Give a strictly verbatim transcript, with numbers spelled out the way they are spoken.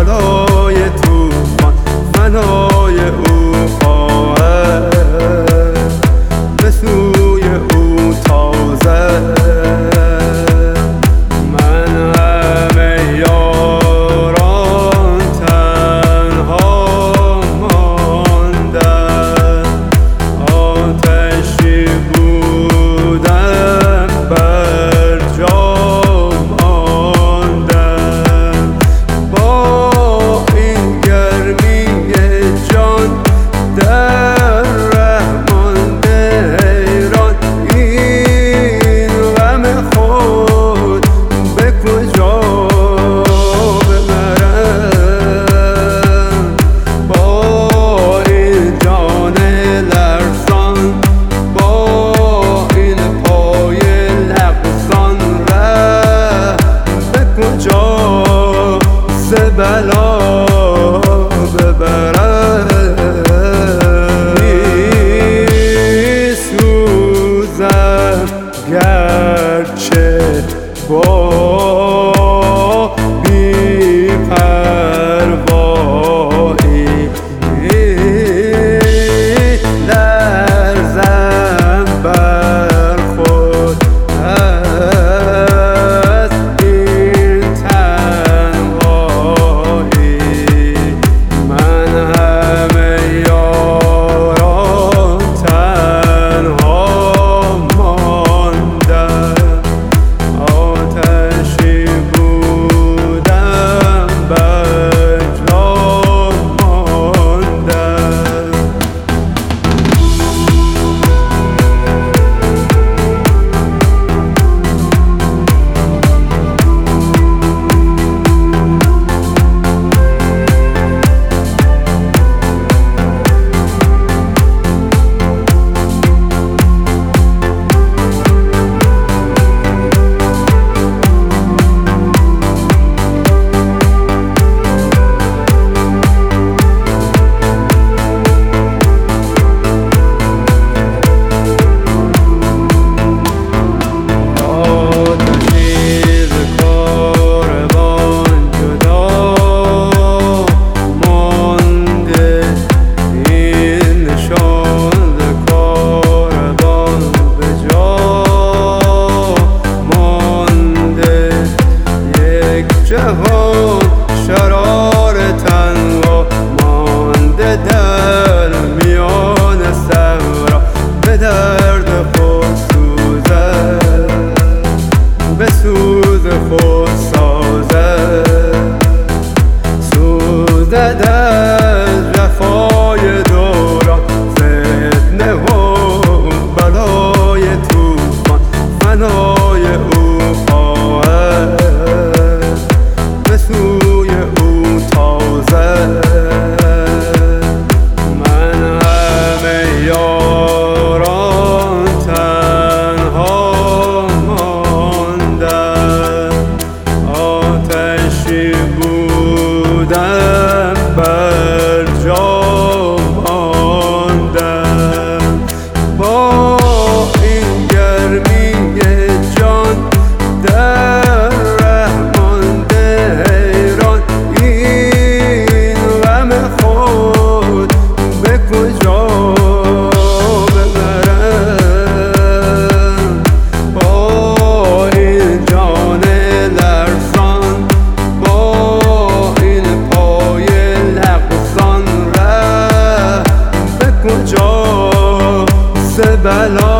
بلای طوفان فنای او خواهد به سوی او تازه من همه یاران تنها ماندم آتشی بودم بر جا ماندم با این گرمی جان در رحمانده حیران این غم خود به کجا ببرم با این جان لرزان با این پای لغزان ره به کجا ز بلا ببرم میسوزم گرچه با بی پروایی لرزم بر خود از این تنهایی من همه یاران تنها ماندم آتشی بودم بر جا ماندم جهان شرار تنها مانده در میان صحرا به درد خود سوزد به سوز خود سازد سوزد از جفای دوران فتنه و بلای طوفان فنای او خواهد به سوی او تازه من همه یاران تنها ماندم آتشی بودم بر جا ماندم با این گرمی جان در بلا